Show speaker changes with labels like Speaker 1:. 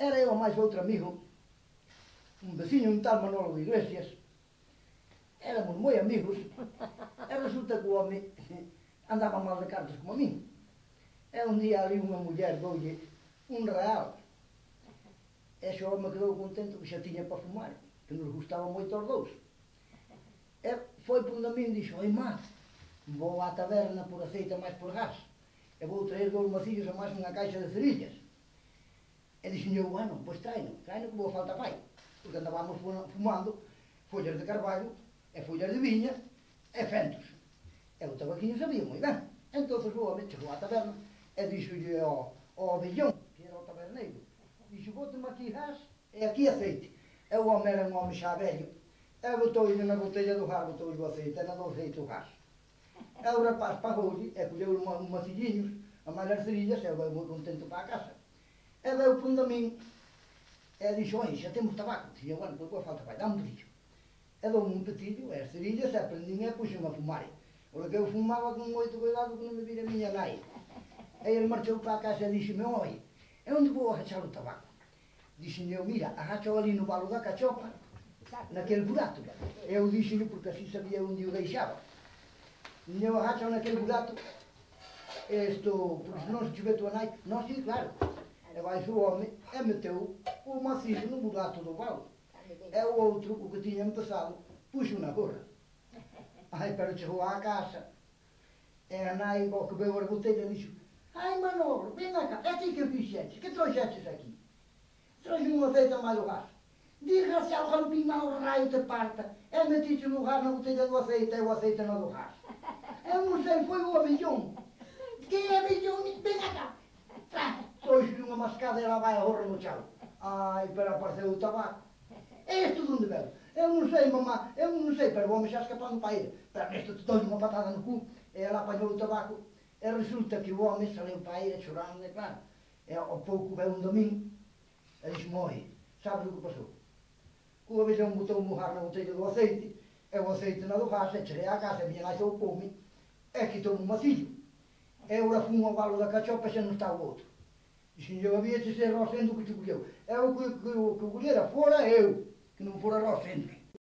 Speaker 1: era eu máis outro amigo, un veciño, un tal Manolo de Iglesias, éramos moi amigos, e resulta que o home andaba mal de cartas como a min. E un día ali unha muller doulle un real. E xo home quedou contento que xa tiña para fumar, que nos gustaba moito aos dous. E foi pondo a min e dixo, oi má, vou á taberna por aceite máis por gas, e vou traer 2 macillos e máis unha caixa de cerillas. E dixen eu, bueno, pois traino que vou falta fai, porque andábamos fumando follas de carballo, e follas de viña, e fentos. E o tabaquiño sabía moi ben. Entón o home chegou á taberna, e dixolle ao Villón, que era o taberneiro, dixo, bóteme aquí gas e aquí aceite. E o home era un home xa vello, e botoulle na botella do gas, botoulle o aceite, e na do aceite o gas. E o rapaz pagoulle, e colleu un macilliños, a máis as cerillas, e veu moi contento para a casa. E veu pondo a min, e dixo, oi, xa temos tabaco. Dixo, bueno, pois falta vai, dá un petillo. E dou un petillo, e as cerillas, e aprendín e puxen a fumar. Porque eu fumaba con moito cuidado que non me vira a miña nai. E ele marchou para a casa e dixeme, oi, e onde vou agachar o tabaco? Dixen eu, mira, agachao ali no valo da cachopa, naquele burato. E eu dixen, porque así sabía onde o deixaba. E eu agachao naquele burato, porque senón se chove tua nai, non, sí, claro. E vai o home e meteu o macillo no burato do valo. E o outro, o que tiña empezado, puxo na gorra. Ai, pero chegou á casa, e a nai, ao que veu as botellas, dixo, ai, Manolo, ven acá, e ti que fixeches? Que trouxeches aquí? Trouxe un aceite a máis o gas. Desgraciado, galopín ao raio te parta, e metiche no gas na botella do aceite, e o aceite na do gas. Eu non sei, foi o Avellón. Que é Avellón? Ven acá. Trouxe unha mascada e ela vai a gorra no chão. Ai, pero apareceu o tabaco. E isto de onde veu? Eu non sei, mamá, eu non sei, pero vou-me xa escapando para ir. Pero isto te dou unha patada no cu, e ela apañou o tabaco, e resulta que o home saleu para ir chorando, e claro. E ao pouco veu un domingo, e dixo, oi, sabes o que pasou? O Avellón botou o gas na botella do aceite, e o aceite na do gas, e cheguei á casa, e miña nai soupoume, e quitou-me o macillo. E eu la fumo ao valo da cachopa, e xa non está o outro. Dixen, eu había de ser Rosendo que te colleu. E o que collera fora eu, que non fora Rosendo.